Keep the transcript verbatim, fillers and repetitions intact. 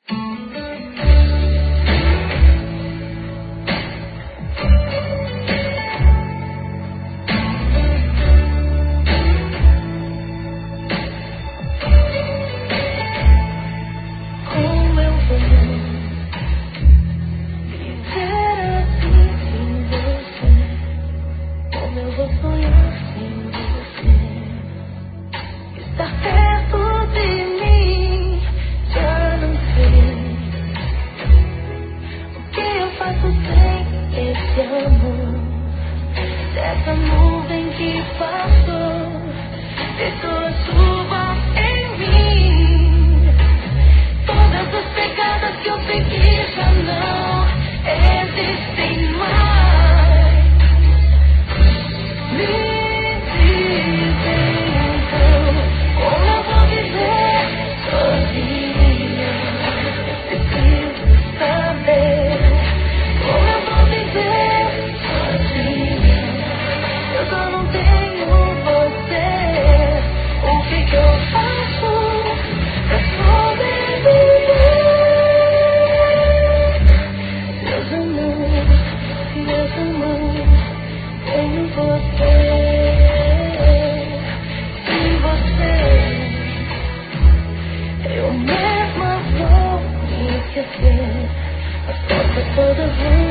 Essa nuvem que passou, deixou a chuva em mim. Todas as pegadas que eu segui já não existem mais. Me dizem então como eu vou viver sozinha. Eu preciso saber como eu vou viver sozinha. Eu só não tenho você. O que que eu faço pra sobreviver? Meus amores, meus amores, tenho você. Sem você, eu mesma vou me esquecer. As portas todas vão